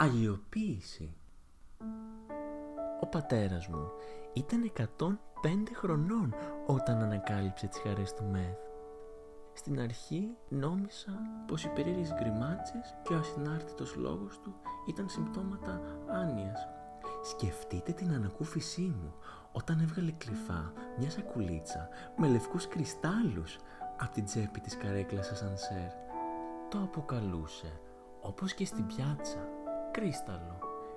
Αγιοποίηση. Ο πατέρας μου ήταν 105 χρονών όταν ανακάλυψε τις χαρές του μεθ. Στην αρχή νόμισα πως οι περίεργες γκριμάτσες και ο ασυνάρτητος λόγος του ήταν συμπτώματα άνοιας. Σκεφτείτε την ανακούφισή μου όταν έβγαλε κρυφά μια σακουλίτσα με λευκούς κρυστάλλους από την τσέπη της καρέκλας ασανσέρ. Το αποκαλούσε, όπως και στην πιάτσα, κρίσταλλο.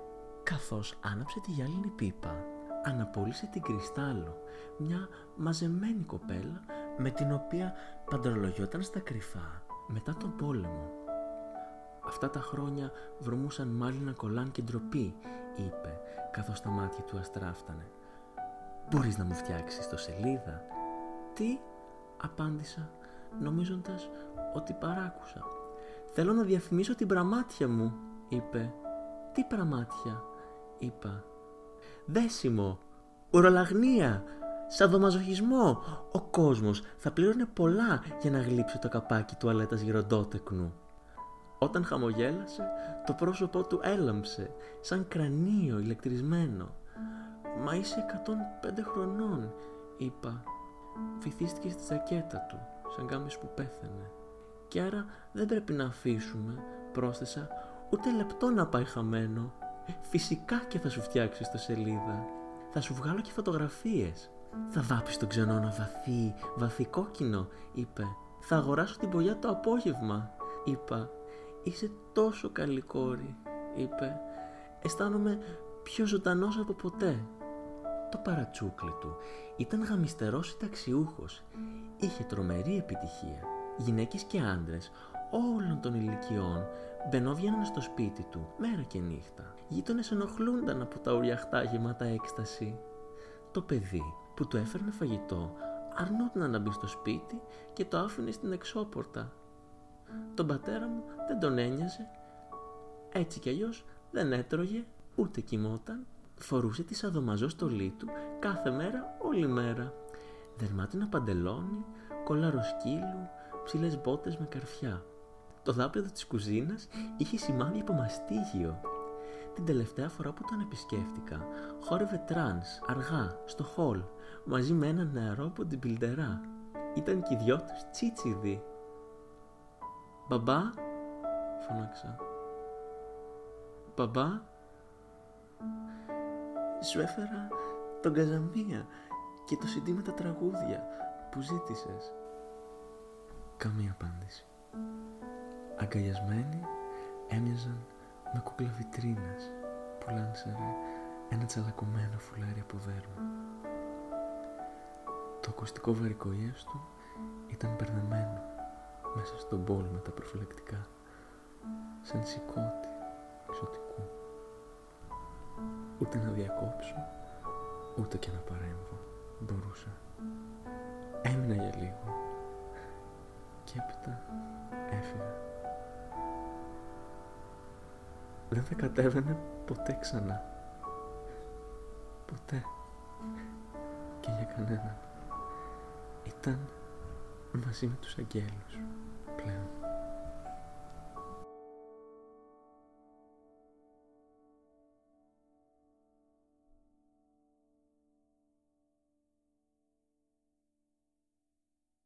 Καθώς άναψε τη γυάλινη πίπα, αναπόλυσε την κρυστάλλο, μια μαζεμένη κοπέλα με την οποία παντρολογιόταν στα κρυφά μετά τον πόλεμο. «Αυτά τα χρόνια βρωμούσαν μάλινα κολάν και ντροπή», είπε, καθώς τα μάτια του αστράφτανε. «Μπορείς να μου φτιάξεις το σελίδα?» «Τι?» απάντησα, νομίζοντας ότι παράκουσα. «Θέλω να διαφημίσω την πραμάτια μου», είπε. «Τι πραμάτια?» είπα. «Δέσιμο, ουρολαγνία, σαδομαζοχισμό. Ο κόσμος θα πλήρωνε πολλά για να γλύψει το καπάκι τουαλέτας γεροντότεκνου». Όταν χαμογέλασε, το πρόσωπό του έλαμψε, σαν κρανίο ηλεκτρισμένο. «Μα είσαι 105 χρονών», είπα. Βυθίστηκε στη ζακέτα του, σαν κάποιος που πέθανε. «Και άρα δεν πρέπει να αφήσουμε», πρόσθεσα, «ούτε λεπτό να πάει χαμένο. Φυσικά και θα σου φτιάξεις το σελίδα. Θα σου βγάλω και φωτογραφίες. Θα βάψεις τον ξενώνα βαθύ κόκκινο», είπε. «Θα αγοράσω την πογιά το απόγευμα», είπα. «Είσαι τόσο καλή κόρη», είπε. «Αισθάνομαι πιο ζωντανός από ποτέ». Το παρατσούκλι του ήταν γαμιστερός συνταξιούχος. Είχε τρομερή επιτυχία. Γυναίκες και άντρες όλων των ηλικιών μπαινόβγαιναν στο σπίτι του μέρα και νύχτα. Γείτονες ενοχλούνταν από τα ουριαχτά γεμάτα έκσταση. Το παιδί που του έφερνε φαγητό αρνούταν να μπει στο σπίτι και το άφηνε στην εξώπορτα. Τον πατέρα μου δεν τον ένοιαζε. Έτσι κι αλλιώς δεν έτρωγε ούτε κοιμόταν. Φορούσε τη σαδομαζό στολή του κάθε μέρα, όλη μέρα. Δερμάτινα παντελόνι, κολάρο σκύλου, ψηλές μπότες με καρφιά. Το δάπεδο της κουζίνας είχε σημάδι από μαστίγιο. Την τελευταία φορά που τον επισκέφτηκα, χόρευε τρανς, αργά, στο χολ, μαζί με έναν νεαρό bodybuilderά. Ήταν κι οι δυο τους τσίτσιδοι. «Μπαμπά», φώναξα. «Μπαμπά, σου έφερα τον Καζαμία και το CD με τα τραγούδια που ζήτησες». Καμία απάντηση. Αγκαλιασμένοι έμοιαζαν με κούκλα βιτρίνας που λάνσαρε ένα τσαλακωμένο φουλάρι από δέρμα. Το ακουστικό βαρικοΐας του ήταν μπερδεμένο μέσα στον μπολ με τα προφυλακτικά, σαν σηκώτη εξωτικού. Ούτε να διακόψω, ούτε και να παρέμβω μπορούσα. Έμεινα για λίγο και έπειτα έφυγα. Δεν θα κατέβαινε ποτέ ξανά. Ποτέ. Και για κανέναν. Ήταν μαζί με τους αγγέλους.